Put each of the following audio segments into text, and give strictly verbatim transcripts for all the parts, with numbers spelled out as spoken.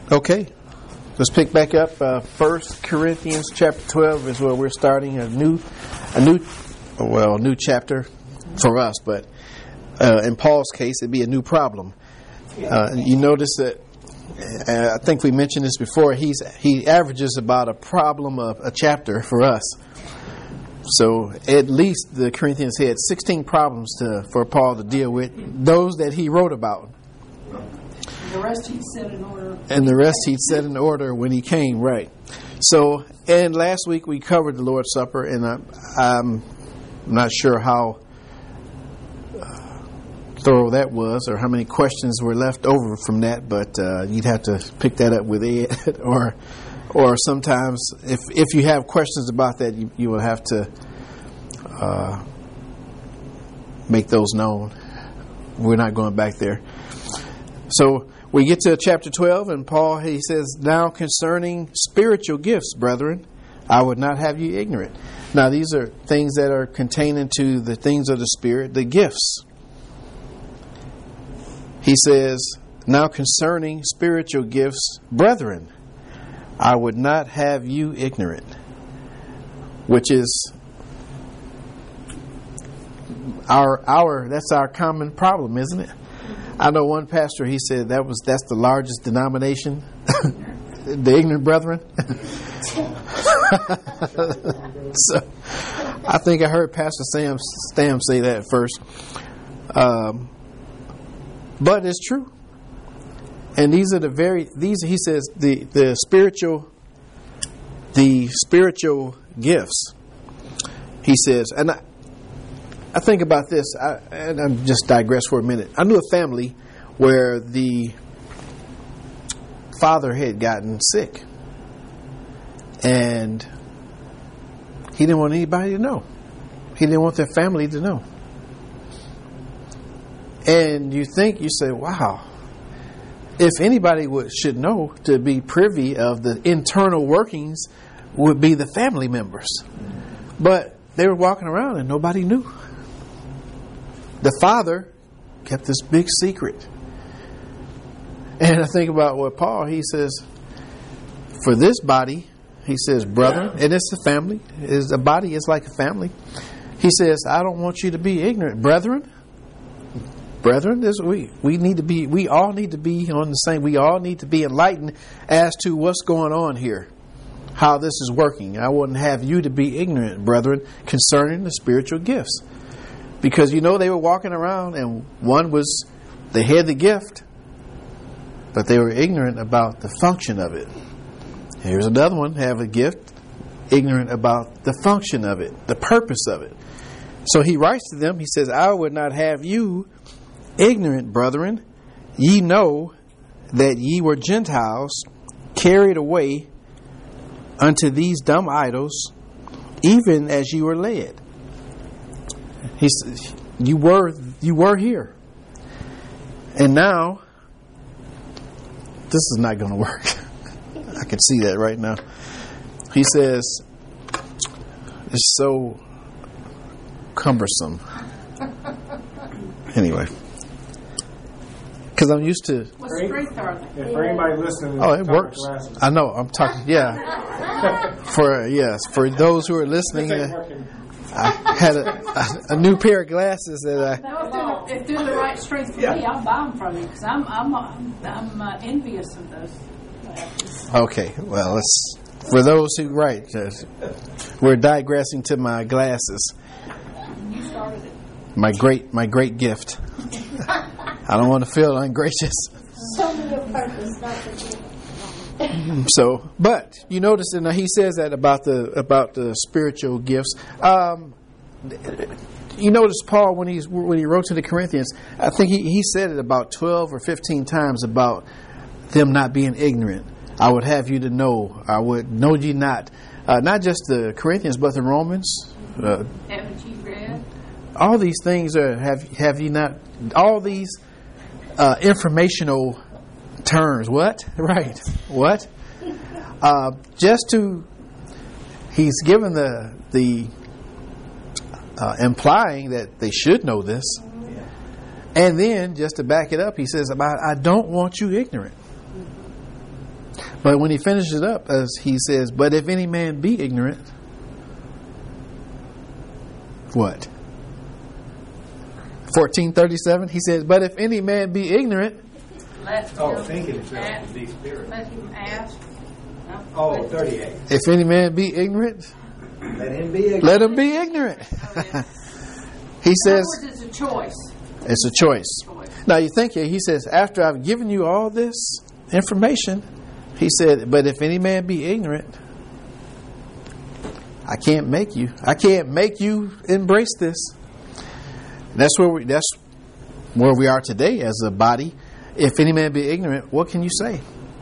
Okay, let's pick back up. Uh, First Corinthians chapter twelve is where we're starting a new, a new, well, a new chapter for us. But uh, in Paul's case, it'd be a new problem. Uh, you notice that uh, I think we mentioned this before. He's he averages about a problem of a chapter for us. So at least the Corinthians had sixteen problems to for Paul to deal with. Those that he wrote about. The rest he set in order. And the rest he'd set in order when he came, right. So, and last week we covered the Lord's Supper, and I, I'm not sure how uh, thorough that was or how many questions were left over from that, but uh, you'd have to pick that up with Ed. or or sometimes, if if you have questions about that, you, you will have to uh, make those known. We're not going back there. So, we get to chapter twelve, and Paul, he says, now concerning spiritual gifts, brethren, I would not have you ignorant. Now, these are things that are contained into the things of the Spirit, the gifts. He says, now concerning spiritual gifts, brethren, I would not have you ignorant. Which is our, our, that's our common problem, isn't it? I know one pastor, he said that was that's the largest denomination, the ignorant brethren. So I think I heard Pastor Sam Stam say that first. Um, but it's true. And these are the very these he says the, the spiritual the spiritual gifts. He says, and I I think about this, I, and I'm just digress for a minute. I knew a family where the father had gotten sick, and he didn't want anybody to know. He didn't want their family to know. And you think, you say, wow, if anybody would should know to be privy of the internal workings would be the family members. But they were walking around and nobody knew. The father kept this big secret. And I think about what Paul, he says, for this body, he says, brother, and it's a family, is a body is like a family. He says, I don't want you to be ignorant. Brethren, brethren, this, we, we need to be, we all need to be on the same, we all need to be enlightened as to what's going on here, how this is working. I wouldn't have you to be ignorant, brethren, concerning the spiritual gifts. Because, you know, they were walking around and one was, they had the gift, but they were ignorant about the function of it. Here's another one, have a gift, ignorant about the function of it, the purpose of it. So he writes to them, he says, I would not have you ignorant, brethren. Ye know that ye were Gentiles, carried away unto these dumb idols, even as ye were led. He says, you were you were here, and now this is not going to work. I can see that right now. He says it's so cumbersome. Anyway, because I'm used to. What strength are they? Yeah, for anybody listening, oh, it works. I know. I'm talking. Yeah. For yes, for those who are listening. Uh, I had a, a, a new pair of glasses that I. No, if, they're, if they're the right strength for yeah. me, I'll buy them from you because I'm I'm I'm, I'm uh, envious of those glasses. Okay, well, it's for those who right. Uh, we're digressing to my glasses. You started it. My great my great gift. I don't want to feel ungracious. Show me your purpose, not the gift. So, but you notice, and he says that about the about the spiritual gifts. Um, you notice Paul when he's when he wrote to the Corinthians, I think he, he said it about twelve or fifteen times about them not being ignorant. I would have you to know. I would know ye not. Uh, not just the Corinthians, but the Romans. Uh, Haven't you read? All these things are have have you not? All these uh, informational terms. What? Right. What? Uh, just to, he's given the the uh, implying that they should know this, and then just to back it up, he says, "About I don't want you ignorant." But when he finishes it up, as he says, but if any man be ignorant, what? fourteen thirty-seven, he says, but if any man be ignorant, Let Oh, him thinking himself ask- to be spirit. Let him ask. No, Oh, let- thirty-eight. if any man be ignorant, Let him be ignorant. let him be ignorant. Oh, yeah. He In says, other words, it's a choice. it's a choice. choice. Now you think here, he says, after I've given you all this information, he said, but if any man be ignorant, I can't make you. I can't make you embrace this. And that's where we that's where we are today as a body. If any man be ignorant, what can you say?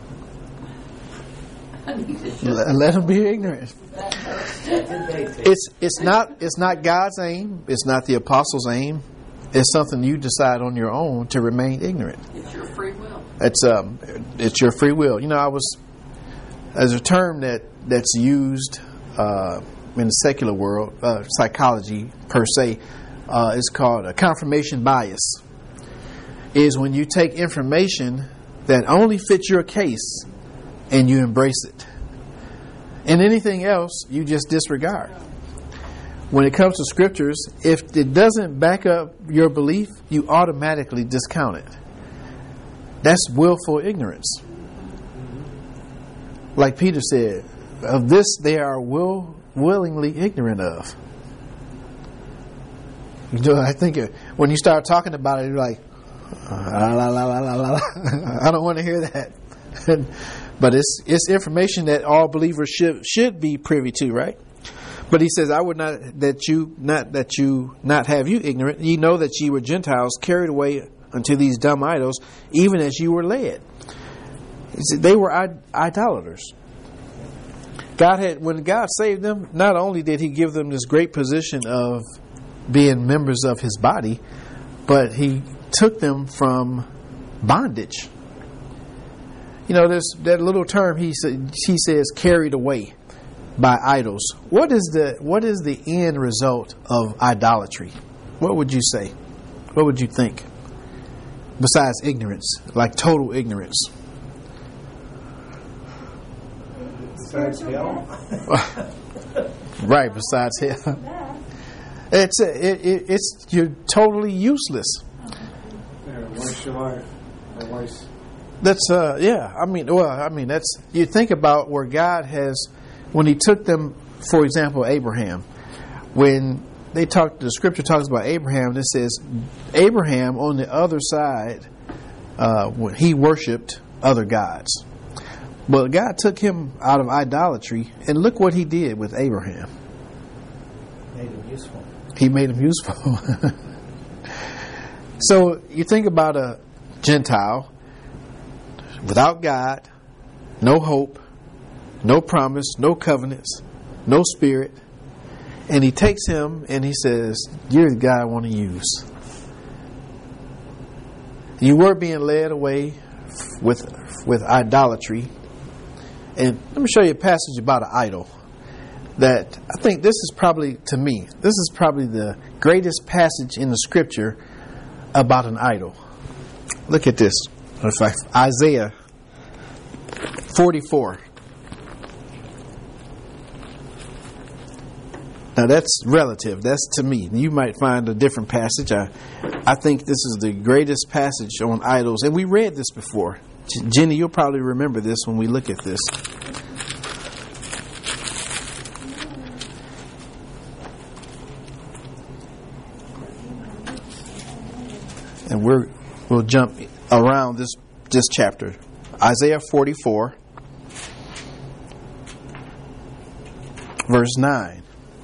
Let, let him be ignorant. It's it's not it's not God's aim. It's not the apostles' aim. It's something you decide on your own to remain ignorant. It's your free will. It's um it's your free will. You know, I was as a term that that's used uh, in the secular world, uh, psychology per se, uh, is called a confirmation bias. Is when you take information that only fits your case and you embrace it, and anything else you just disregard. When it comes to scriptures, if it doesn't back up your belief, you automatically discount it. That's willful ignorance. Like Peter said, of this they are will willingly ignorant of. You know, I think when you start talking about it, you're like, la, la, la, la, la, la. I don't want to hear that. But it's it's information that all believers should should be privy to, right? But he says, I would not that you not that you not have you ignorant. Ye know that ye were Gentiles carried away unto these dumb idols, even as you were led. He said they were idolaters. God had when God saved them, not only did He give them this great position of being members of His body, but He took them from bondage. You know, there's that little term he said, he says carried away by idols. What is the what is the end result of idolatry? What would you say? What would you think? Besides ignorance, like total ignorance. Besides hell. Right, besides hell. It's a, it, it, it's you're totally useless. Yeah, waste your life. Or waste. That's uh yeah. I mean, well, I mean that's you think about where God has when He took them, for example, Abraham. When they talk, the Scripture talks about Abraham. It says Abraham on the other side, uh, when he worshipped other gods. But God took him out of idolatry, and look what He did with Abraham. Made him useful. He made him useful. So you think about a Gentile without God, no hope, no promise, no covenants, no spirit, and He takes him and He says, "You're the guy I want to use." You were being led away with with idolatry, and let me show you a passage about an idol. That I think this is probably, to me, this is probably the greatest passage in the Scripture about an idol. Look at this. In fact, Isaiah forty-four. Now that's relative. That's to me. You might find a different passage. I, I think this is the greatest passage on idols. And we read this before. Jenny, you'll probably remember this when we look at this. And we're we'll jump around this this chapter. Isaiah forty-four, verse nine.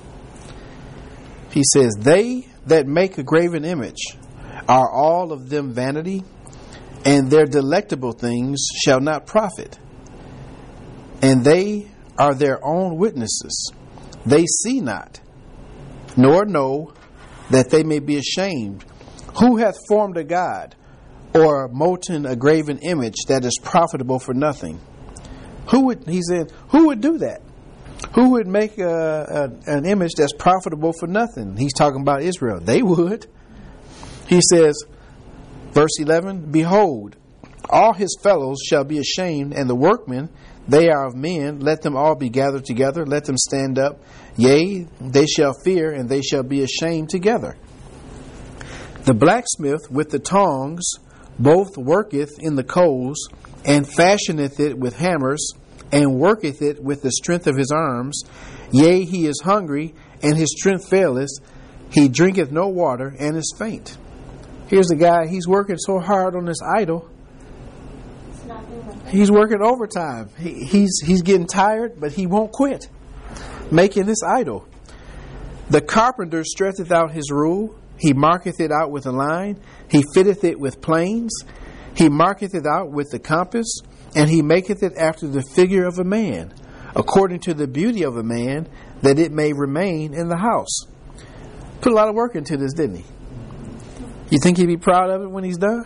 He says, "They that make a graven image are all of them vanity, and their delectable things shall not profit. And they are their own witnesses. They see not, nor know, that they may be ashamed. Who hath formed a god, or molten a graven image that is profitable for nothing?" Who would, he said, who would do that? Who would make a, a, an image that's profitable for nothing? He's talking about Israel. They would. He says, verse eleven, "Behold, all his fellows shall be ashamed, and the workmen They are of men. Let them all be gathered together. Let them stand up. Yea, they shall fear, and they shall be ashamed together. The blacksmith with the tongs both worketh in the coals, and fashioneth it with hammers, and worketh it with the strength of his arms. Yea, he is hungry, and his strength faileth. He drinketh no water, and is faint. Here's the guy, he's working so hard on this idol. He's working overtime. He, he's he's getting tired, but he won't quit making this idol. The carpenter stretcheth out his rule. He marketh it out with a line. He fitteth it with planes. He marketh it out with the compass. And he maketh it after the figure of a man, according to the beauty of a man, that it may remain in the house. Put a lot of work into this, didn't he? You think he'd be proud of it when he's done?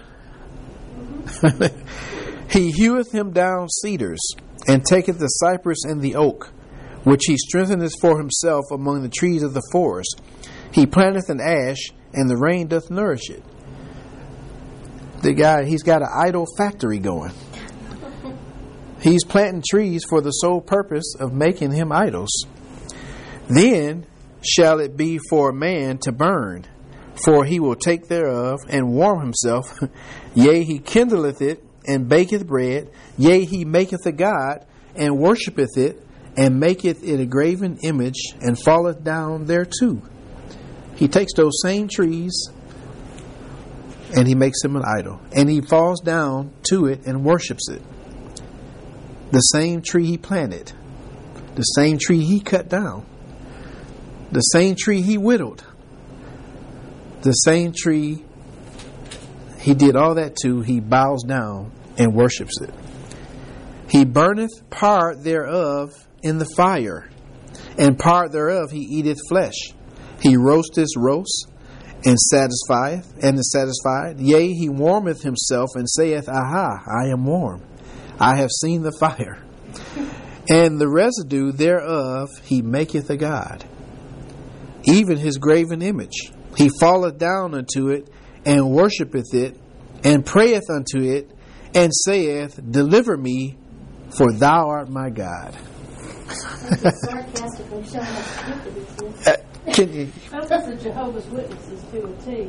He heweth him down cedars, and taketh the cypress and the oak, which he strengtheneth for himself among the trees of the forest. He planteth an ash, and the rain doth nourish it. The guy, he's got an idol factory going. He's planting trees for the sole purpose of making him idols. Then shall it be for a man to burn, for he will take thereof and warm himself. Yea, he kindleth it, and baketh bread. Yea, he maketh a god, and worshipeth it, and maketh it a graven image, and falleth down thereto. He takes those same trees, and he makes them an idol. And he falls down to it and worships it. The same tree he planted. The same tree he cut down. The same tree he whittled. The same tree he did all that to, he bows down and worships it. He burneth part thereof in the fire, and part thereof he eateth flesh. He roasteth roast, and satisfieth, and is satisfied. Yea, he warmeth himself, and saith, Aha, I am warm. I have seen the fire. And the residue thereof he maketh a god, even his graven image. He falleth down unto it, and worshipeth it, and prayeth unto it, and saith, Deliver me, for thou art my God. Sarcastically showing how stupid this is. Uh, can you, That's the Jehovah's Witnesses to a T.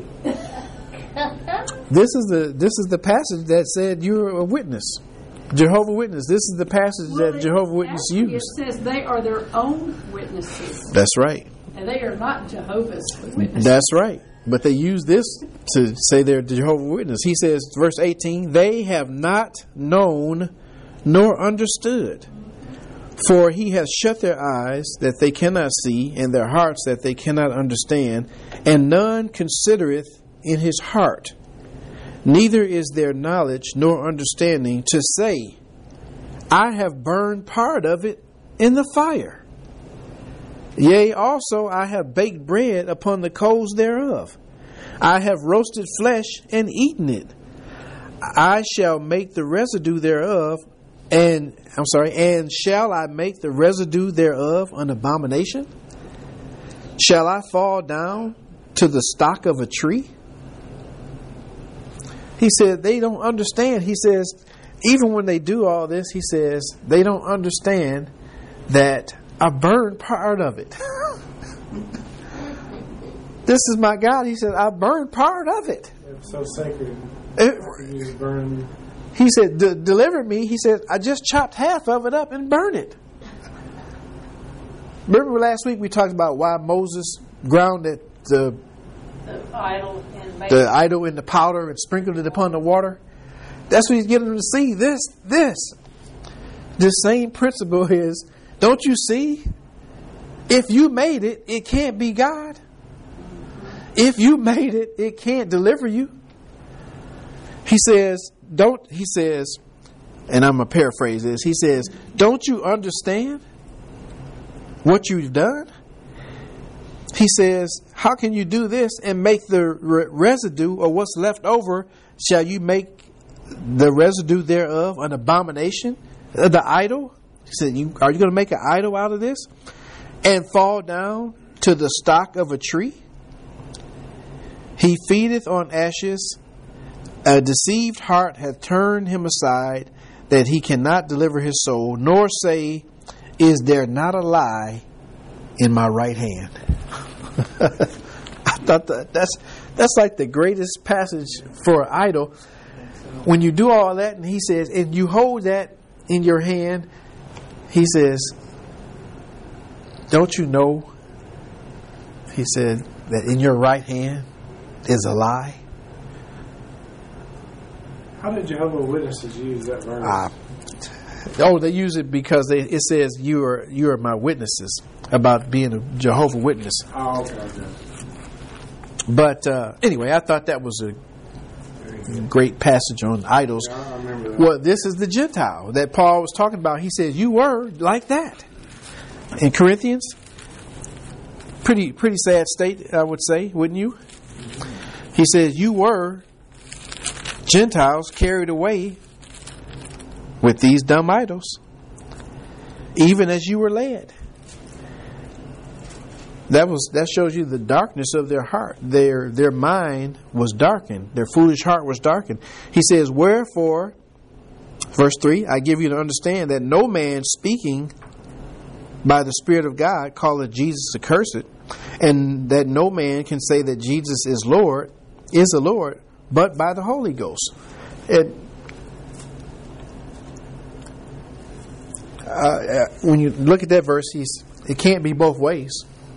this is the this is the passage that said you're a witness. Jehovah Witness. This is the passage Well, that it- Jehovah Witness actually used. It says they are their own witnesses, That's right. and they are not Jehovah's Witnesses. That's right. But they use this to say they're Jehovah Witness. He says, verse eighteen, they have not known nor understood. For he has shut their eyes that they cannot see, and their hearts that they cannot understand. And none considereth in his heart. Neither is there knowledge nor understanding to say, I have burned part of it in the fire. Yea, also I have baked bread upon the coals thereof. I have roasted flesh and eaten it. I shall make the residue thereof, and I'm sorry, and shall I make the residue thereof an abomination? Shall I fall down to the stock of a tree? He said they don't understand. He says, even when they do all this, he says, they don't understand that I burned part of it. This is my God. He said, I burned part of it. It's so sacred. It- You just burn. he said, "De- deliver me. He said, I just chopped half of it up and burned it. Remember last week we talked about why Moses ground it, the, The idol and made the idol in the powder and sprinkled it upon the water? That's what he's getting them to see. This, this. The same principle is, don't you see? If you made it, it can't be God. If you made it, it can't deliver you. He says, don't, he says, and I'm going to paraphrase this. He says, don't you understand what you've done? He says, how can you do this and make the re- residue or what's left over, shall you make the residue thereof an abomination? Uh, the idol? He said, you, are you going to make an idol out of this? And fall down to the stock of a tree? He feedeth on ashes. A deceived heart hath turned him aside. that he cannot deliver his soul, nor say, is there not a lie in my right hand? I thought that that's that's like the greatest passage for an idol. When you do all that, and he says, and you hold that in your hand, he says, don't you know, he said, that in your right hand is a lie? How did Jehovah's Witnesses use that verse? Uh, oh, they use it because they, it says you are you are my witnesses about being a Jehovah's Witness. Oh, okay, okay. But uh, anyway, I thought that was a great passage on idols. Yeah, I remember that. Well, this is the Gentile that Paul was talking about. He says you were like that in Corinthians. Pretty pretty sad state, I would say, wouldn't you? He says you were Gentiles carried away with these dumb idols, even as you were led. That was that shows you the darkness of their heart. Their their mind was darkened. Their foolish heart was darkened. He says, wherefore, verse three, I give you to understand that no man speaking by the Spirit of God calleth Jesus accursed, and that no man can say that Jesus is Lord, is the Lord, but by the Holy Ghost. It, uh, when you look at that verse, he's, it can't be both ways.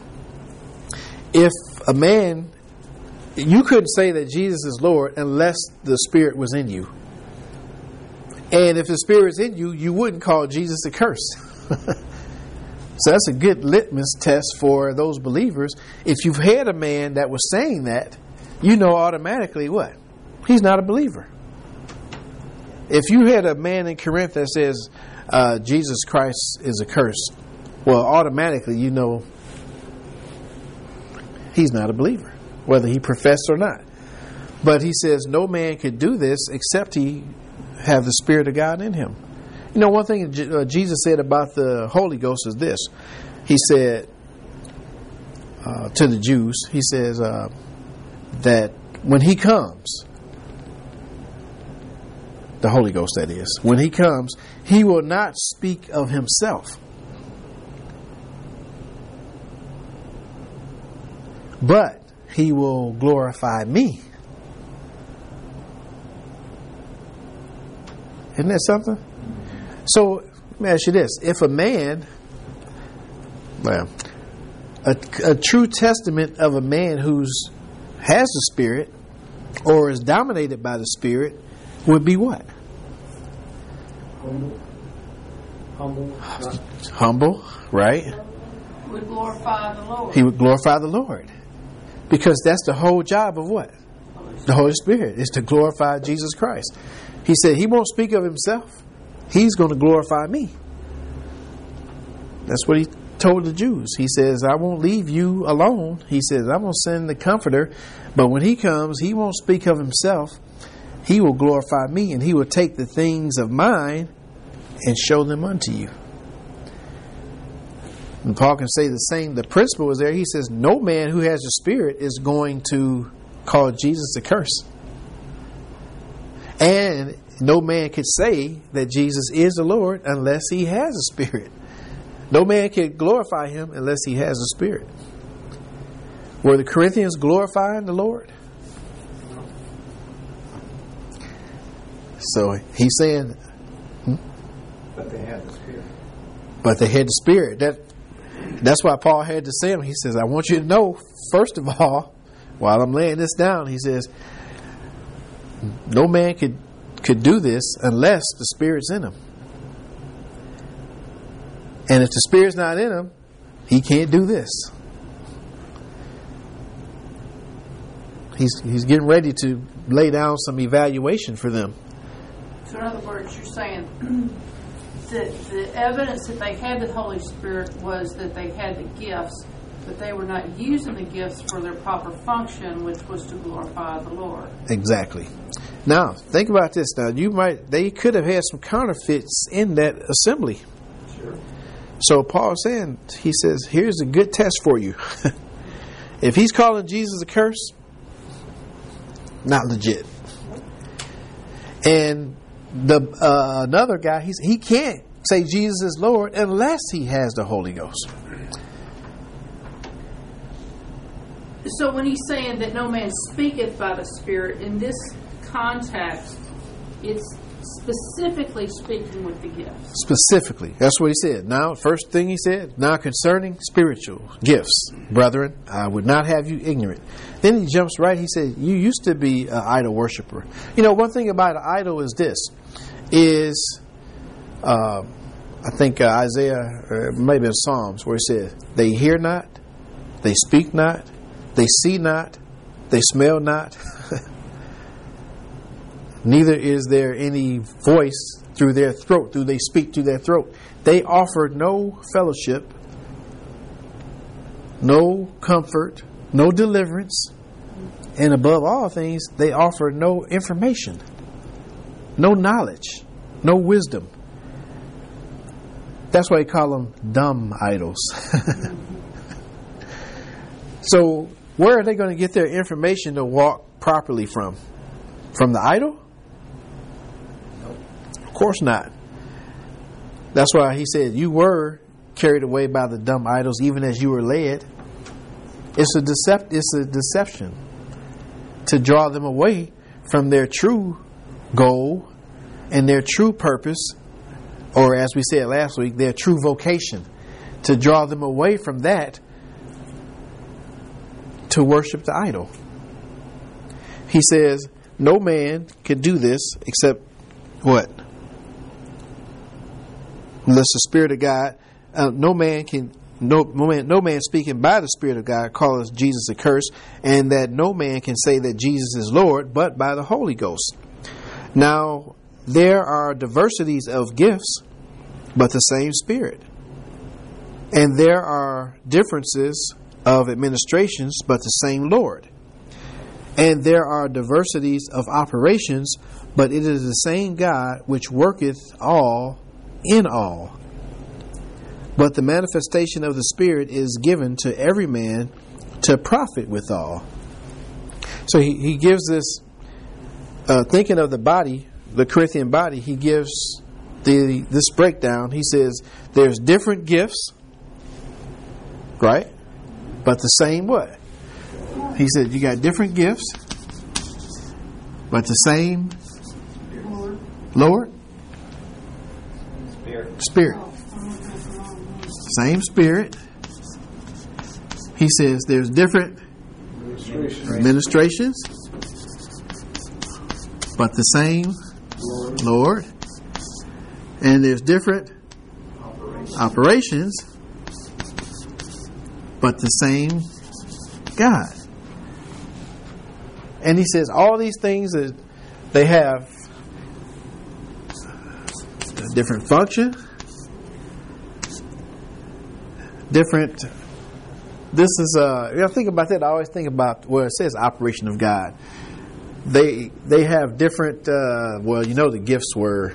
If a man, you couldn't say that Jesus is Lord unless the Spirit was in you. And if the Spirit's in you, you wouldn't call Jesus accursed. So that's a good litmus test for those believers. If you've had a man that was saying that, you know automatically what? He's not a believer. If you had a man in Corinth that says uh, Jesus Christ is accursed, well, automatically you know he's not a believer, whether he professed or not. But he says no man could do this except he have the Spirit of God in him. You know, one thing uh, Jesus said about the Holy Ghost is this. He said uh, to the Jews, he says uh, that when he comes, the Holy Ghost that is, when he comes, he will not speak of himself, but he will glorify me. Isn't that something? So, let me ask you this. If a man, well, a, a true testament of a man who's has the Spirit or is dominated by the Spirit would be what? Humble. Humble. Humble, right? Would glorify the Lord. He would glorify the Lord. Because that's the whole job of what? The Holy Spirit is to glorify Jesus Christ. He said he won't speak of himself. He's going to glorify me. That's what he told the Jews. He says, I won't leave you alone. He says, I'm going to send the Comforter. But when he comes, he won't speak of himself. He will glorify me, and he will take the things of mine and show them unto you. And Paul can say the same. The principle is there. He says, no man who has the Spirit is going to call Jesus a curse. And no man could say that Jesus is the Lord unless he has a Spirit. No man can glorify him unless he has a Spirit. Were the Corinthians glorifying the Lord? So he's saying, hmm? But they had the Spirit. But they had the Spirit. That that's why Paul had to say him. He says, I want you to know, first of all, while I'm laying this down, he says, no man could could do this unless the Spirit's in him. And if the Spirit's not in him, he can't do this. He's he's getting ready to lay down some evaluation for them. So in other words, you're saying that the evidence that they had the Holy Spirit was that they had the gifts, but they were not using the gifts for their proper function, which was to glorify the Lord. Exactly. Now, think about this. Now, you might they could have had some counterfeits in that assembly. Sure. So Paul's saying, he says, here's a good test for you. If he's calling Jesus a curse, not legit. And the uh, another guy, he's, he can't say Jesus is Lord unless he has the Holy Ghost. So when he's saying that no man speaketh by the Spirit, in this context, it's specifically speaking with the gifts. Specifically. That's what he said. Now, first thing he said, now concerning spiritual gifts, brethren, I would not have you ignorant. Then he jumps right, he said, you used to be an idol worshiper. You know, one thing about an idol is this, is, uh, I think uh, Isaiah, or maybe in Psalms, where he said, they hear not, they speak not, they see not, they smell not, neither is there any voice through their throat, through they speak through their throat. They offer no fellowship, no comfort, no deliverance, and above all things, they offer no information, no knowledge, no wisdom. That's why they call them dumb idols. So, where are they going to get their information to walk properly from? From the idol? Of course not. That's why he said, you were carried away by the dumb idols, even as you were led. It's a decept. It's a deception to draw them away from their true goal and their true purpose, or as we said last week, their true vocation. To draw them away from that to worship the idol. He says, no man can do this except what? Unless the Spirit of God, uh, no man can, no, no man, no man speaking by the Spirit of God calls Jesus accursed, and that no man can say that Jesus is Lord, but by the Holy Ghost. Now, there are diversities of gifts, but the same Spirit. And there are differences of administrations, but the same Lord. And there are diversities of operations, but it is the same God which worketh all in all. But the manifestation of the Spirit is given to every man to profit withal. So he, he gives this, uh, thinking of the body, the Corinthian body, he gives the this breakdown. He says there's different gifts, right? But the same what? He said you got different gifts, but the same Lord? Spirit. Spirit. Same Spirit. He says there's different administrations, but the same Lord. Lord. And there's different operations. operations, but the same God. And he says all these things that they have a different function, different. This is uh. You know, think about that. I always think about where it says operation of God. They they have different. Uh, well, you know, the gifts were.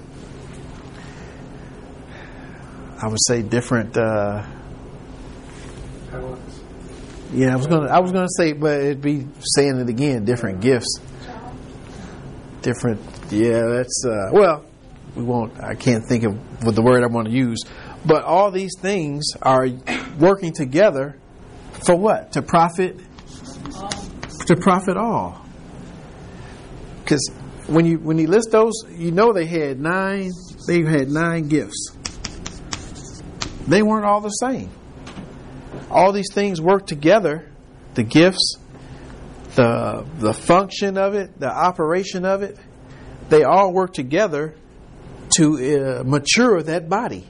I would say different. Uh, yeah, I was gonna. I was gonna say, but it'd be saying it again. Different gifts. Different. Yeah, that's. Uh, well, we won't. I can't think of what the word I want to use. But all these things are working together for what? To profit. To profit all. Because when you when you list those, you know they had nine. They had nine gifts. They weren't all the same. All these things work together. The gifts, the the function of it, the operation of it, they all work together to uh, mature that body.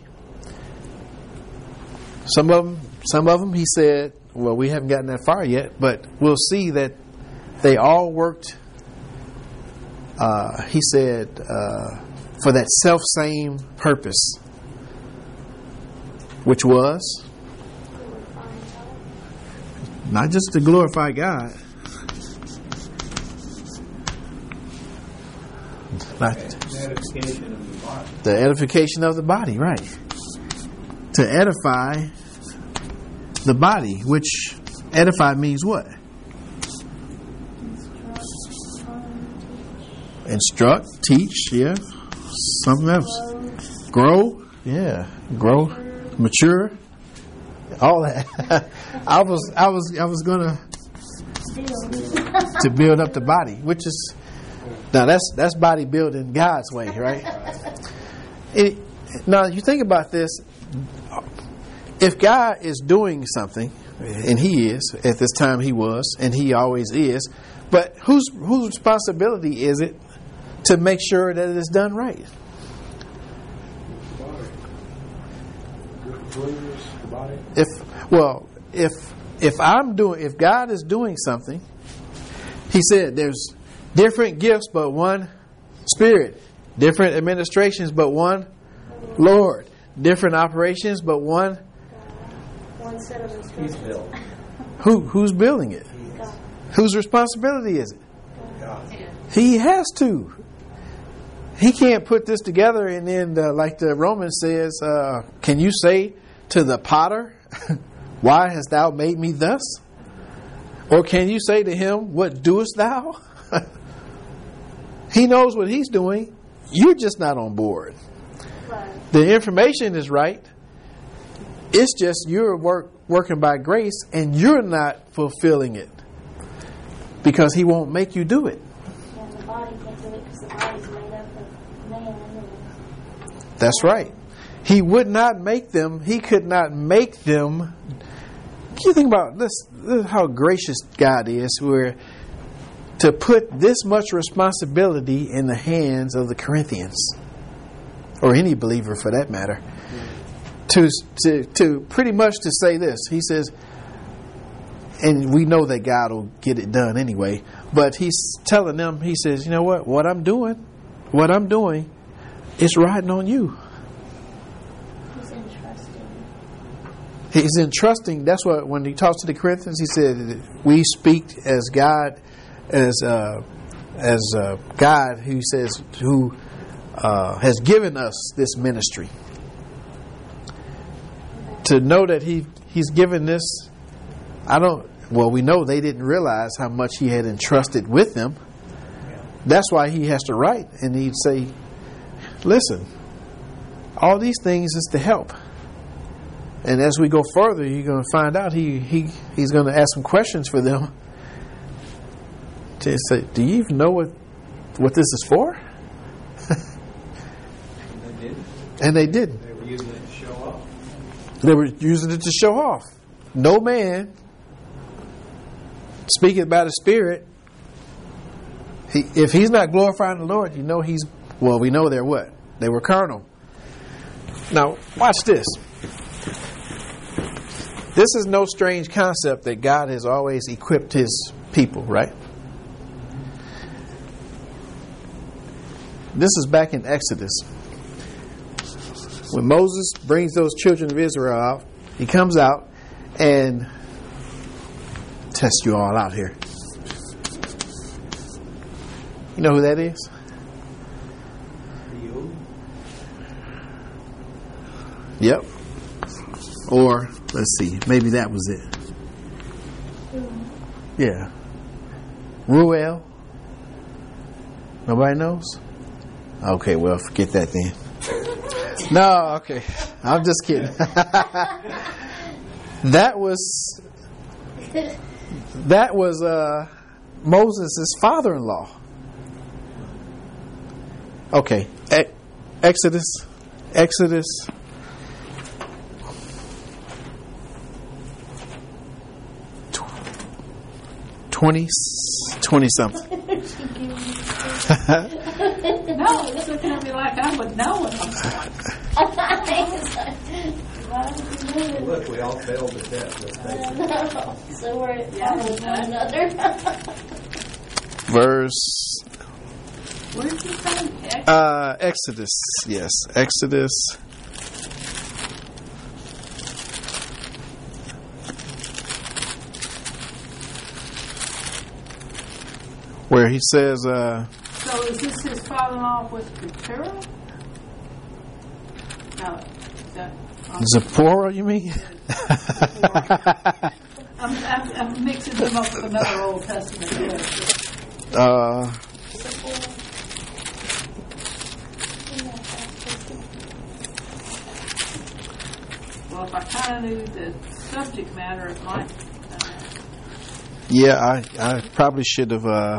Some of them, some of them, he said, well, we haven't gotten that far yet, but we'll see that they all worked. Uh, he said uh, for that self same purpose. Which was not just to glorify God, not the edification of the body. The edification of the body, right? To edify the body, which edify means what? Instruct, teach, yeah. something else. Grow, yeah, grow, mature, all that. I was, I was, I was gonna to build up the body, which is now that's that's bodybuilding God's way, right? It, now you think about this. If God is doing something, and He is at this time, He was, and He always is, but whose whose responsibility is it to make sure that it is done right? If well, if if I'm doing, if God is doing something, He said there's different gifts, but one Spirit, different administrations, but one Lord, different operations, but one. One set of He's instructions. built. Who who's building it? God. Whose responsibility is it? God. He has to. He can't put this together and then, uh, like the Romans says, uh, can you say to the potter, why hast thou made me thus? Or can you say to him, what doest thou? He knows what he's doing. You're just not on board. Right. The information is right. It's just you're work, working by grace and you're not fulfilling it because He won't make you do it. And the body can't do it because the body's made up of man and That's right. He would not make them. He could not make them. Can you think about this? This is how gracious God is, where to put this much responsibility in the hands of the Corinthians, or any believer for that matter, to to to pretty much to say this. He says, and we know that God will get it done anyway. But He's telling them. He says, you know what? What I'm doing, what I'm doing, is riding on you. he's entrusting. He's entrusting. That's what when He talks to the Corinthians, He said, "We speak as God, as uh, as uh, God who says who uh, has given us this ministry to know that He He's given this." I don't. Well, we know they didn't realize how much He had entrusted with them. That's why He has to write, and He'd say, "Listen, all these things is to help." And as we go further, you're going to find out he, he he's going to ask some questions for them to say, "Do you even know what what this is for?" They did. And they didn't. They were using it to show off. They were using it to show off. No man speaking about a spirit. He, if he's not glorifying the Lord, you know he's. Well, we know they're what? They were carnal. Now, watch this. This is no strange concept that God has always equipped His people, right? This is back in Exodus. When Moses brings those children of Israel out, he comes out and tests you all out here. You know who that is? You. Yep. Or, let's see, maybe that was it. Yeah. Ruel. Nobody knows? Okay, well, forget that then. No, okay. I'm just kidding. That was that was uh, Moses' father-in-law. Okay. E- Exodus. Exodus. Twenty, twenty something. No, it's looking at me like I would know it. Look, we all failed the test. Let's face it. So we're at one another. Verse. Where did you find X? Uh, Exodus. Yes, Exodus. Where he says, uh, So is this his father-in-law with Keturah? No. Is that, um, Zipporah, you mean? I'm, I'm, I'm mixing them up with another Old Testament text. uh, Well, if I kind of knew the subject matter, it might. Uh, Yeah, I, I probably should have. Uh,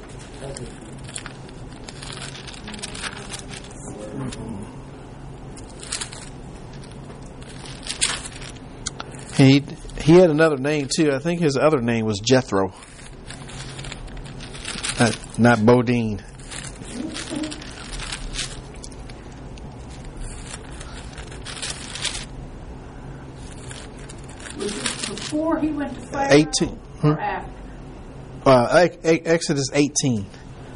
he he had another name too. I think his other name was Jethro, not, not Bodine. was this before he went to Pharaoh eighteen. or Hmm? after? Uh, Ex- Ex- Exodus eighteen.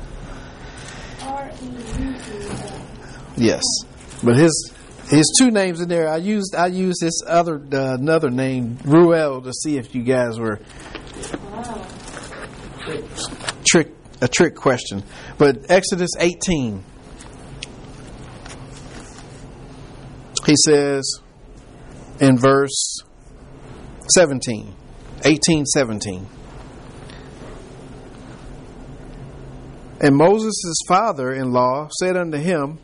R E U T O. Yes, but his his two names in there. I used I used this other uh, another name Ruel to see if you guys were Wow. trick a trick question. But Exodus eighteen, he says in verse seventeen, eighteen seventeen. And Moses' father-in-law said unto him,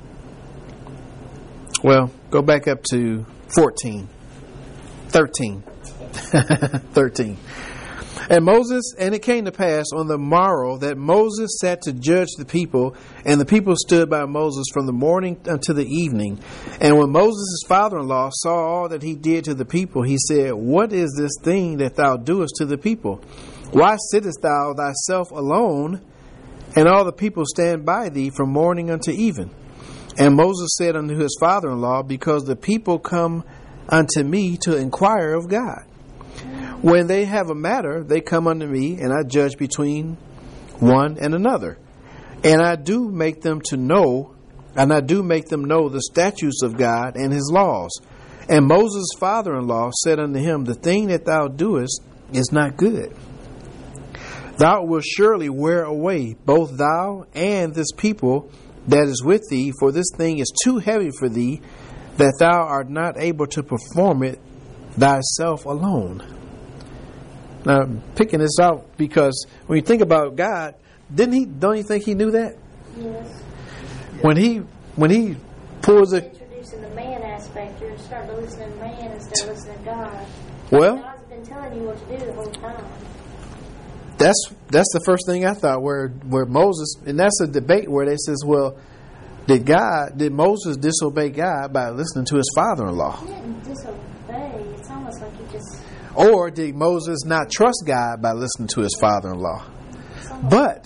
well, go back up to fourteen, thirteen, thirteen. And Moses, and it came to pass on the morrow that Moses sat to judge the people, and the people stood by Moses from the morning until the evening. And when Moses' father-in-law saw all that he did to the people, he said, what is this thing that thou doest to the people? Why sittest thou thyself alone, and all the people stand by thee from morning unto even? And Moses said unto his father-in-law, because the people come unto me to inquire of God. When they have a matter, they come unto me, and I judge between one and another. And I do make them to know, and I do make them know the statutes of God and his laws. And Moses' father-in-law said unto him, the thing that thou doest is not good. Thou wilt surely wear away both thou and this people that is with thee, for this thing is too heavy for thee, that thou art not able to perform it thyself alone. Now, I'm picking this out because when you think about God, didn't he? Don't you think he knew that? Yes. When he when he pulls a Introducing the man aspect, you're starting to listen to man instead of listening to God. well, God's been telling you what to do the whole time. that's that's the first thing I thought. Where where Moses, and that's a debate where they says, well, did God did Moses disobey God by listening to his father-in-law, He didn't disobey. It's almost like he just. or did Moses not trust God by listening to his father-in-law? But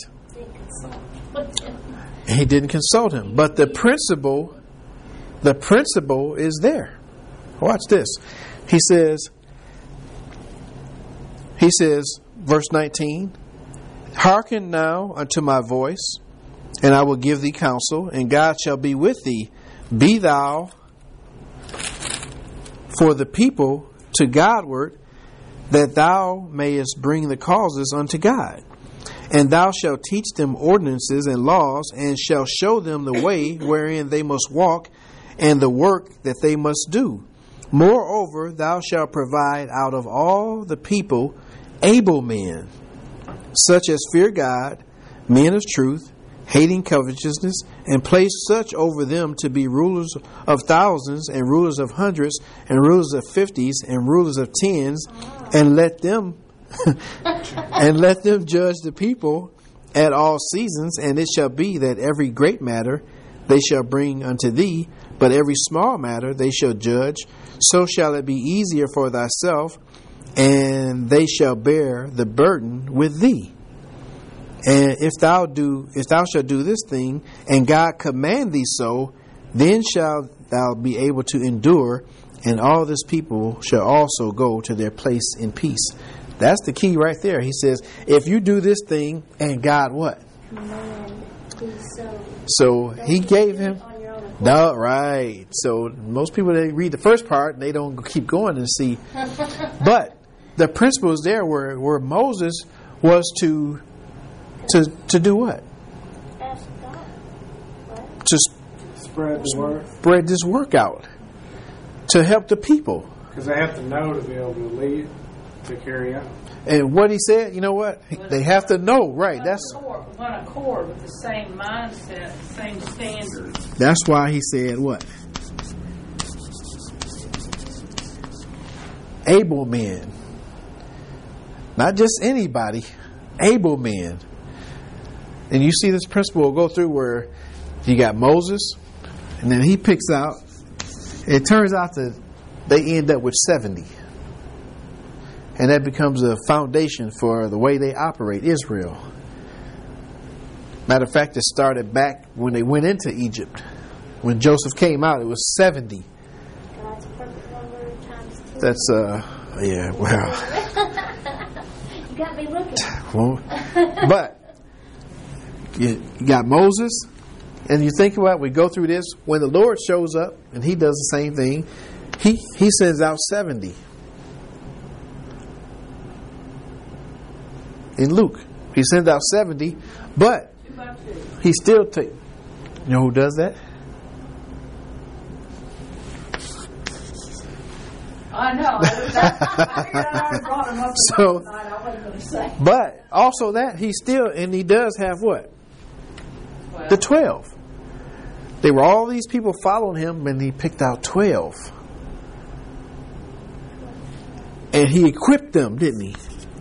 he didn't consult him. But the principle, the principle is there. Watch this. He says, he says, verse nineteen, hearken now unto my voice, and I will give thee counsel, and God shall be with thee. Be thou for the people to Godward, that thou mayest bring the causes unto God. And thou shalt teach them ordinances and laws, and shalt show them the way wherein they must walk, and the work that they must do. Moreover, thou shalt provide out of all the people able men, such as fear God, men of truth, hating covetousness, and place such over them to be rulers of thousands, and rulers of hundreds, and rulers of fifties, and rulers of tens, and let them and let them judge the people at all seasons. And it shall be that every great matter they shall bring unto thee, but every small matter they shall judge. So shall it be easier for thyself, and they shall bear the burden with thee. And if thou do, if thou shalt do this thing, and God command thee so, then shalt thou be able to endure, and all this people shall also go to their place in peace. That's the key right there. He says, if you do this thing, and God what? Command thee so. So he gave him. On your own accord. No, right. So most people, they read the first part and they don't keep going and see. But the principle is there where, where Moses was to to to do what? Ask God. What? To Spread the word. spread this work out. To help the people. Because they have to know to be able to lead, to carry out. And what he said, you know what? They have to know, right? That's one accord with the same mindset, same standards. that's why he said what? able men. Not just anybody, able men. And you see this principle will go through where you got Moses, and then he picks out, it turns out that they end up with seventy. And that becomes a foundation for the way they operate Israel. Matter of fact, it started back when they went into Egypt. When Joseph came out, it was seventy. God's perfect number times two. That's, uh, yeah, wow. You got me looking. Well, but you, you got Moses, and you think about it, we go through this, when the Lord shows up, and he does the same thing, he, he sends out seventy. In Luke, he sends out seventy, but he still take. You know who does that? I know. That's, I figured I already brought him up So- tonight. I wasn't going to say. But also that he still, and he does have what? Well, The twelve. They were all these people following him, and he picked out twelve, and he equipped them, didn't he?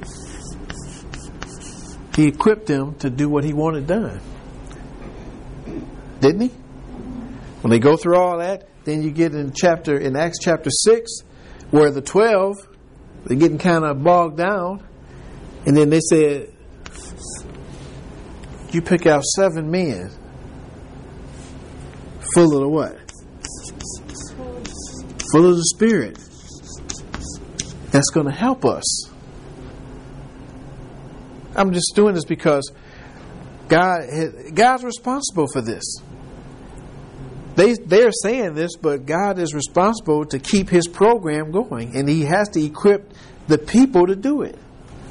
He equipped them to do what he wanted done. Didn't he? When they go through all that, then you get in chapter in Acts chapter six, where the twelve, they're getting kind of bogged down, and then they said, you pick out seven men full of the what? Full of the Spirit. That's going to help us. I'm just doing this because God, God's responsible for this. They they're saying this, but God is responsible to keep His program going, and He has to equip the people to do it.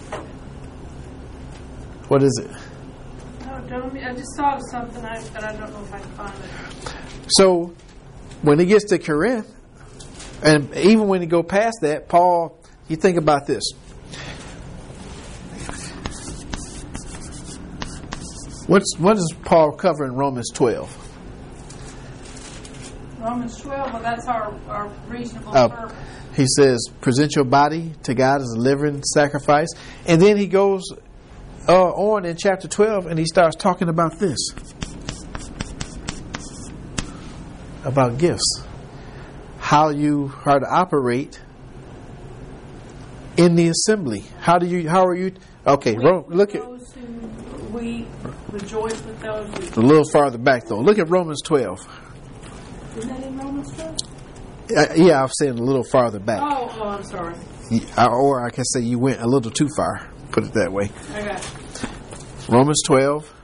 What is it? no, don't, I just thought of something, I, but I don't know if I can find it. So when he gets to Corinth, and even when you go past that, Paul, you think about this. What's what does Paul cover in Romans twelve? Romans twelve, well, that's our, our reasonable Oh. service. He says, present your body to God as a living sacrifice. And then he goes uh, on in chapter twelve and he starts talking about this. About gifts. How you are to operate in the assembly. How do you, how are you, okay, We- Ro- look at, those who we rejoice with those who. a little farther back though. Look at Romans twelve. Isn't that in Romans twelve? Uh, yeah, I'm saying a little farther back. Oh, oh, I'm sorry. Y- Or I can say you went a little too far. Put it that way. Okay. Romans twelve.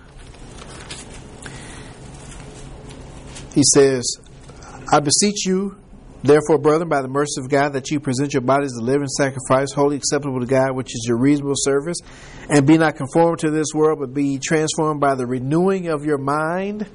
He says, I beseech you, therefore, brethren, by the mercy of God, that you present your bodies a living sacrifice, wholly acceptable to God, which is your reasonable service. And be not conformed to this world, but be transformed by the renewing of your mind.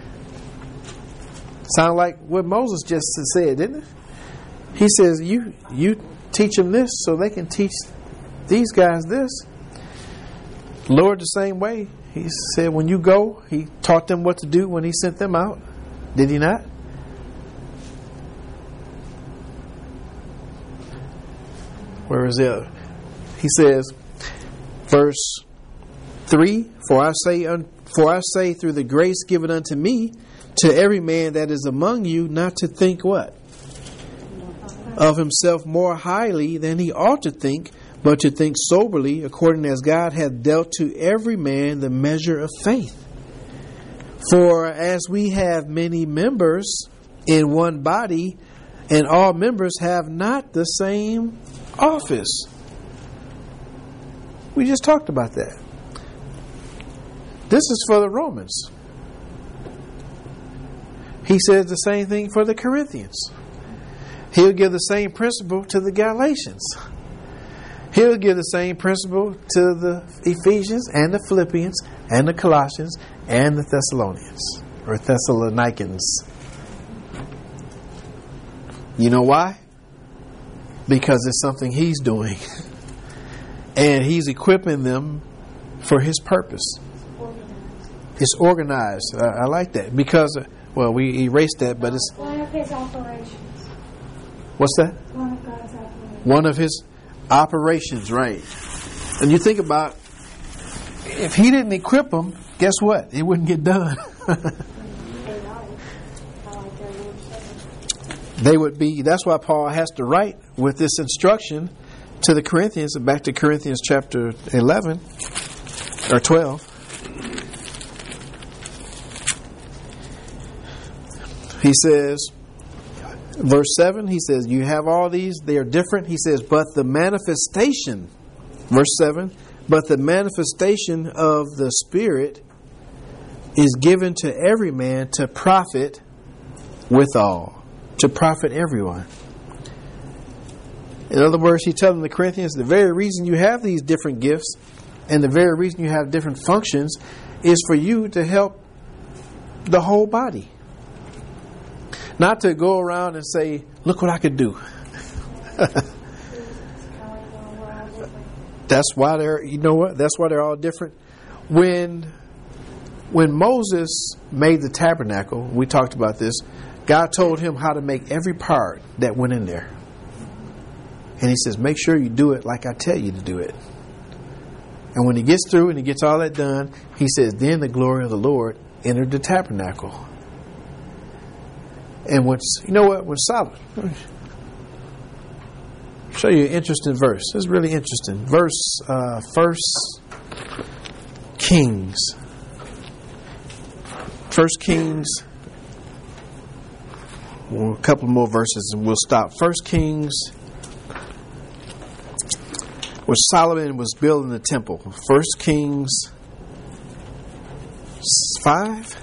Sound like what Moses just said, didn't it? He says, you you teach them this so they can teach these guys this. Lord, the same way. He said when you go, He taught them what to do when He sent them out. Did He not? Where is it? He says, verse three, For I say, un, for I say through the grace given unto me, to every man that is among you, not to think what? Of himself more highly than he ought to think, but to think soberly, according as God hath dealt to every man the measure of faith. For as we have many members in one body, and all members have not the same office. We just talked about that. This is for the Romans. He says the same thing for the Corinthians. He'll give the same principle to the Galatians. He'll give the same principle to the Ephesians and the Philippians and the Colossians and the Thessalonians or Thessalonians. You know why? Because it's something He's doing. And He's equipping them for His purpose. It's organized. I, I like that. Because, uh, well, we erased that, but it's... One of His operations. What's that? One of God's operations. One of his operations, right? And you think about, if he didn't equip them, guess what? It wouldn't get done. They would be, that's why Paul has to write with this instruction to the Corinthians, back to Corinthians chapter eleven or twelve. He says, verse seven, he says, you have all these, they are different. He says, but the manifestation, verse seven, but the manifestation of the Spirit is given to every man to profit withal, to profit everyone. In other words, he's telling the Corinthians, the very reason you have these different gifts and the very reason you have different functions is for you to help the whole body. Not to go around and say, look what I could do. That's why they're, you know what? That's why they're all different. When, when Moses made the tabernacle, we talked about this, God told him how to make every part that went in there. And he says, make sure you do it like I tell you to do it. And when he gets through and he gets all that done, he says, then the glory of the Lord entered the tabernacle. And when, you know what, when Solomon, show you an interesting verse. It's really interesting. Verse, uh, First Kings. First Kings. Well, a couple more verses and we'll stop. First Kings. When Solomon was building the temple. First Kings five.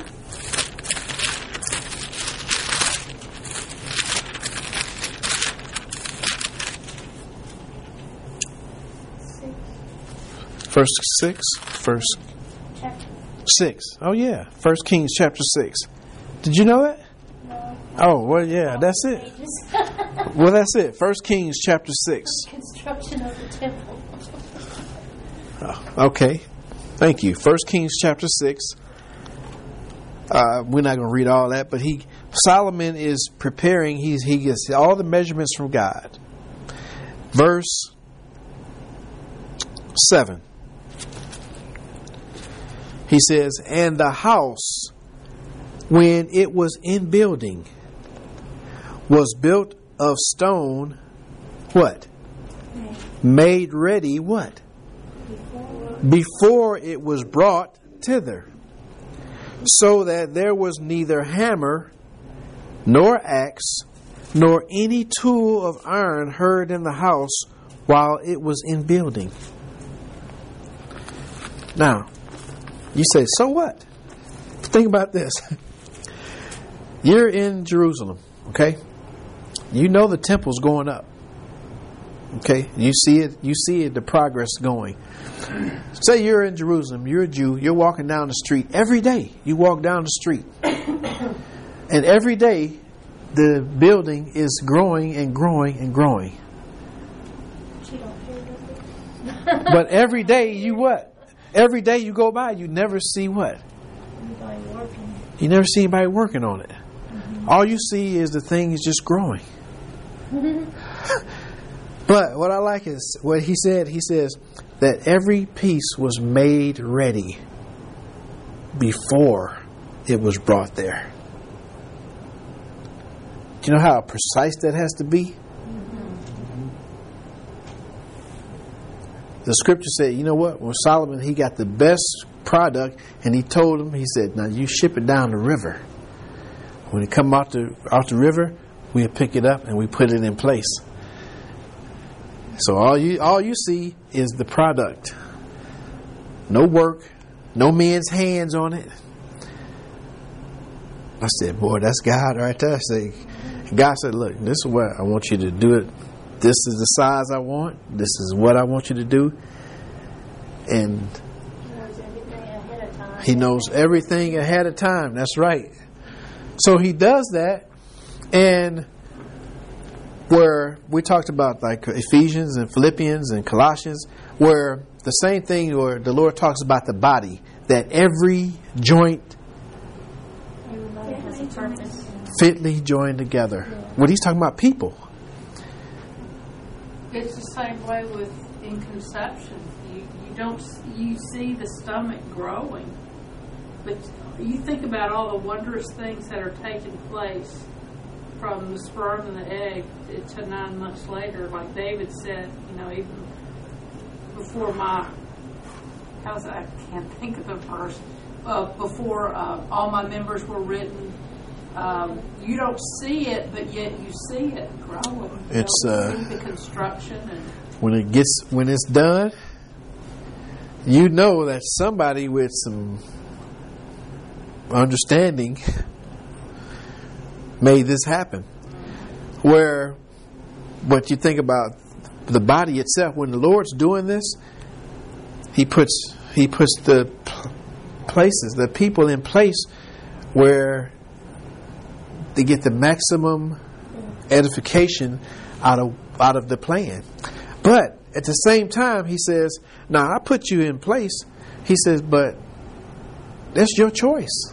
First six, first Chapter. six. Oh yeah, First Kings chapter six. Did you know that? No. Oh well, yeah, that's it. Pages. Well, that's it. First Kings chapter six. Construction of the temple. Oh, okay, thank you. First Kings chapter six. Uh, we're not going to read all that, but he Solomon is preparing. He's he gets all the measurements from God. Verse seven. He says, and the house, when it was in building, was built of stone, what? Made ready, what? Before it was brought thither. So that there was neither hammer, nor axe, nor any tool of iron heard in the house while it was in building. Now, you say, so what? Think about this. You're in Jerusalem, okay? You know the temple's going up. Okay? You see it, you see it, the progress going. Say you're in Jerusalem, you're a Jew, you're walking down the street every day. You walk down the street. And every day the building is growing and growing and growing. But every day you what? Every day you go by, you never see what? Anybody working. You never see anybody working on it. Mm-hmm. All you see is the thing is just growing. But what I like is what he said. He says that every piece was made ready before it was brought there. Do you know how precise that has to be? The scripture said, you know what? When Solomon, he got the best product, and he told him, he said, now you ship it down the river. When it come out the out the river, we'll pick it up and we put it in place. So all you all you see is the product. No work, no men's hands on it. I said, boy, that's God right there. I said, God said, look, this is what I want you to do it. This is the size I want. This is what I want you to do. And he knows everything ahead of time. That's right. So he does that. And where we talked about like Ephesians and Philippians and Colossians, where the same thing where the Lord talks about the body, that every joint Has a purpose. fitly joined together. What he's talking about, people. It's the same way with in conception. You you don't you see the stomach growing, but you think about all the wondrous things that are taking place from the sperm and the egg to nine months later. Like David said, you know, even before my how's that? I can't think of the verse. Uh, before uh, all my members were written. Um, you don't see it, but yet you see it growing. You It's know, uh, you see the construction, and when it gets when it's done, you know that somebody with some understanding made this happen. Where, what you think about the body itself, when the Lord's doing this, He puts He puts the places, the people in place where they get the maximum edification out of out of the plan. But at the same time, He says, "Now I put you in place." He says, "But that's your choice."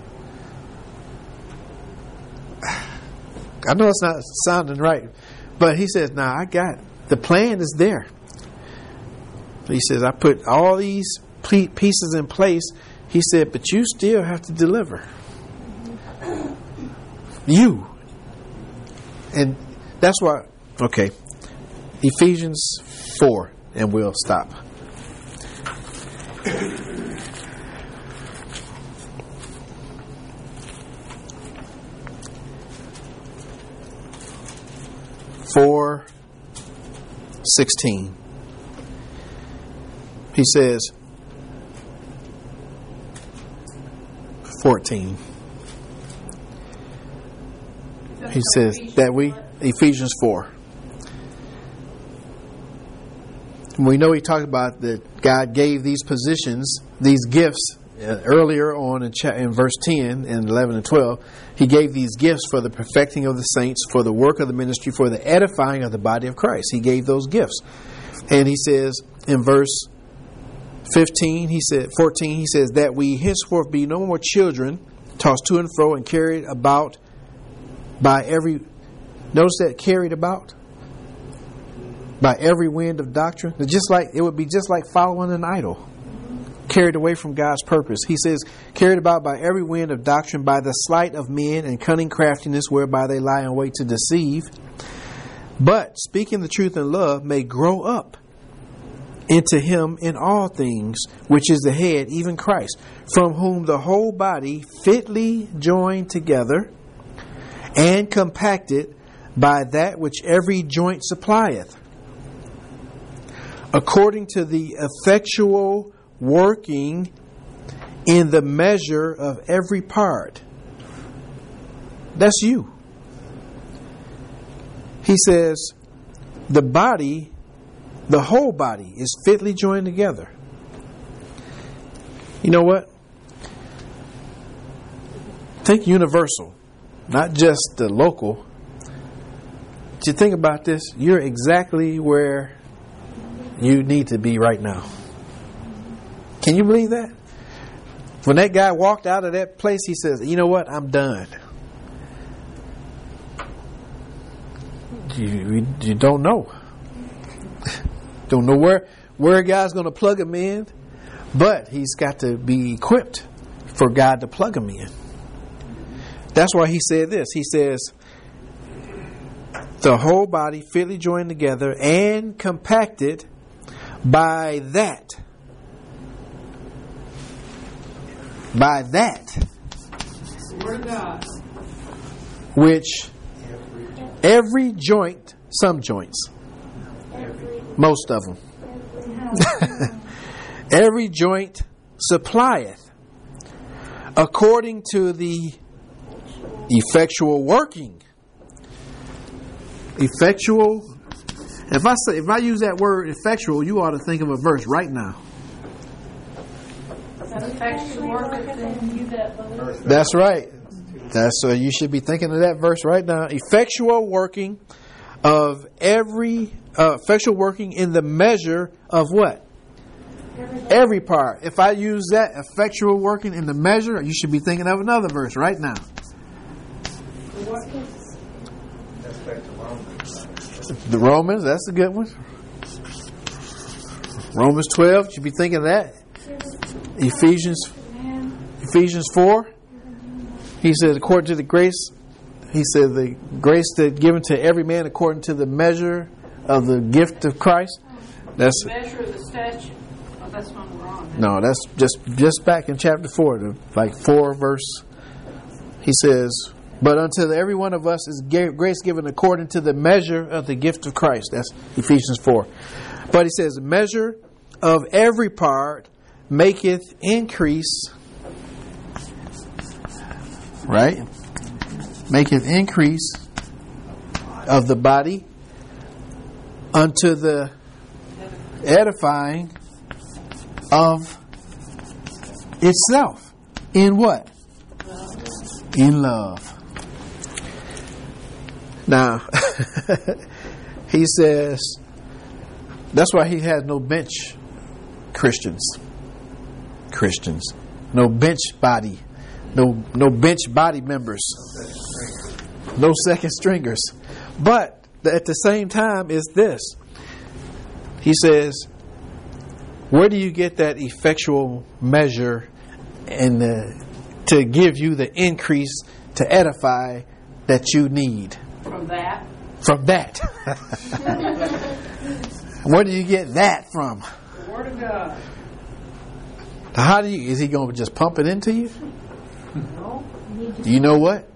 I know it's not sounding right, but He says, "Now I got the plan is there." He says, "I put all these pieces in place." He said, "But you still have to deliver." You. And that's why, okay, Ephesians four, and we'll stop. four sixteen. He says, fourteen. He says that we, Ephesians four. We know he talked about that God gave these positions, these gifts, uh, earlier on in, cha- in verse ten and eleven and twelve. He gave these gifts for the perfecting of the saints, for the work of the ministry, for the edifying of the body of Christ. He gave those gifts. And he says in verse fifteen, he said, fourteen, he says, that we henceforth be no more children, tossed to and fro and carried about by every, notice that, carried about by every wind of doctrine. Just like it would be just like following an idol, carried away from God's purpose. He says, carried about by every wind of doctrine, by the sleight of men and cunning craftiness whereby they lie in wait to deceive. But speaking the truth in love may grow up into Him in all things, which is the head, even Christ, from whom the whole body fitly joined together and compacted by that which every joint supplieth, according to the effectual working in the measure of every part. That's you. He says the body, the whole body is fitly joined together. You know what? Think universal, not just the local. But you think about this, you're exactly where you need to be right now. Can you believe that? When that guy walked out of that place, he says, you know what? I'm done. You, you, you don't know. Don't know where, where God's going to plug him in. But he's got to be equipped for God to plug him in. That's why he said this. He says, the whole body fitly joined together and compacted by that. By that. Which every joint, some joints, most of them, every joint supplieth according to the effectual working. Effectual. If I say, if I use that word effectual, you ought to think of a verse right now. That's right. That's so you should be thinking of that verse right now. Effectual working of every uh, effectual working in the measure of what? Every part. If I use that effectual working in the measure, you should be thinking of another verse right now. That's back to Romans. The Romans, that's a good one. Romans twelve, you should be thinking of that. Ephesians Ephesians four. He said, according to the grace, he said, the grace that given to every man according to the measure of the gift of Christ. That's The measure of the statute. Oh, that's one wrong. no, that's just just back in chapter four, the, like four verse. He says, but unto every one of us is ga- grace given according to the measure of the gift of Christ. That's Ephesians four. But he says, measure of every part maketh increase. Right? Maketh increase of the body unto the edifying of itself. In what? In love. Now, he says, that's why he has no bench Christians. Christians. No bench body. No no bench body members. No second stringers. But at the same time is this. He says, where do you get that effectual measure and the, to give you the increase to edify that you need? From that. From that. Where do you get that from? The Word of God. How do you, is he going to just pump it into you? No. You know what?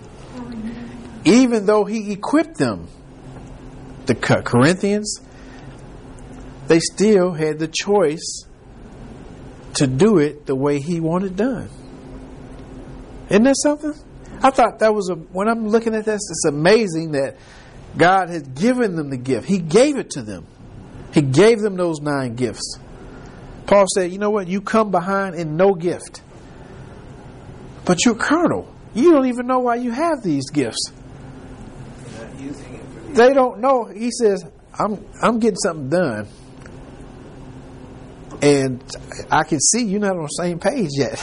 Even though he equipped them, the Corinthians, they still had the choice to do it the way he wanted done. Isn't that something? I thought that was a, when I'm looking at this, it's amazing that God has given them the gift. He gave it to them. He gave them those nine gifts. Paul said, you know what? You come behind in no gift. But you're carnal. You don't even know why you have these gifts. You're not using it for the They don't know. He says, I'm I'm getting something done. And I can see you're not on the same page yet.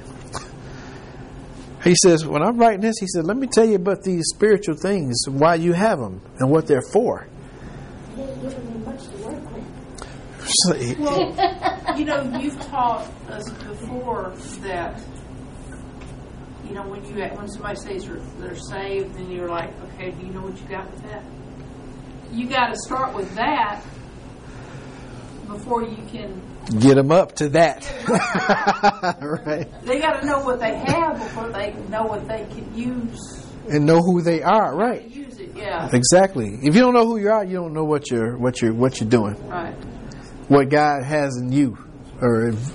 He says, when I'm writing this, he said, let me tell you about these spiritual things, why you have them, and what they're for. He ain't giving me much to work with. So, he- Well, you know, you've taught us before that, you know, when you when somebody says they're, they're saved, and you're like, okay, do you know what you got with that? You got to start with that before you can. get them up to that. Right. They got to know what they have before they know what they can use. And know who they are, To right. use it, yeah. Exactly. If you don't know who you are, you don't know what you're what you're what you're doing. Right. What God has in you. Or if,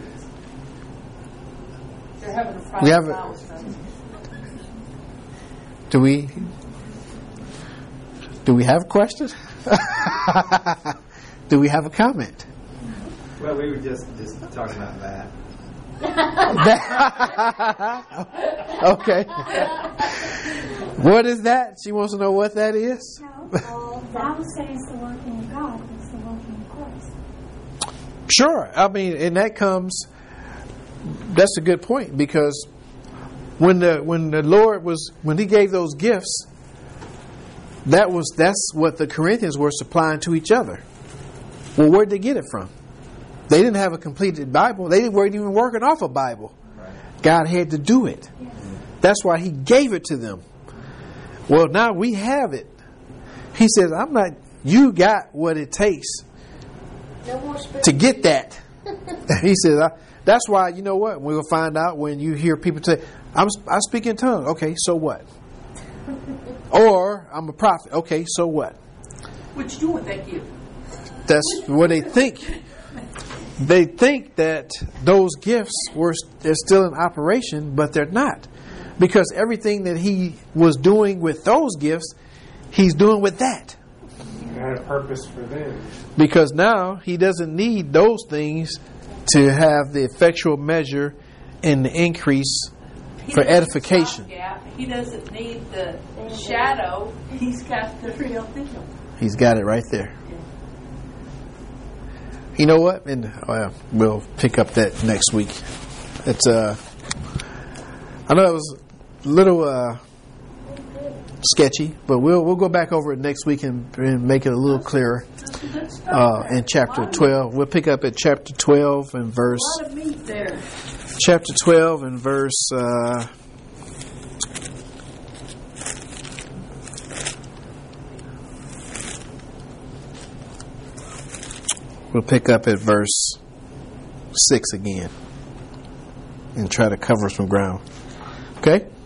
They're having a We private have a- Bible study. do we do we have a question? Do we have a comment? Well, we were just, just talking about that. Okay. What is that? She wants to know what that is. No, the Bible says the working of God is the working of Christ. Sure. I mean, and that comes. That's a good point, because when the when the Lord was when He gave those gifts, that was that's what the Corinthians were supplying to each other. Well, where'd they get it from? They didn't have a completed Bible. They weren't even working off a Bible. Right. God had to do it. Yes. That's why He gave it to them. Well, now we have it. He says, I'm not, you got what it takes No more spirit. to get that. He says, I, that's why, you know what, we'll find out when you hear people say, I'm, I speak in tongues. Okay, so what? Or, I'm a prophet. Okay, so what? What you doing with that gift? That's what they think. They think that those gifts were they're still in operation, but they're not. Because everything that he was doing with those gifts, he's doing with that. had a purpose for them. Because now he doesn't need those things to have the effectual measure and the increase He for doesn't edification. stopgap. He doesn't need the shadow. He's got the real deal. He's got it right there. You know what? And uh, we'll pick up that next week. It's uh, I know it was a little uh, sketchy, but we'll we'll go back over it next week and, and make it a little clearer. That's good stuff Uh, there. in chapter A lot of- twelve, we'll pick up at chapter twelve and verse. A lot of meat there. Chapter twelve and verse. Uh, we'll pick up at verse six again and try to cover some ground. Okay?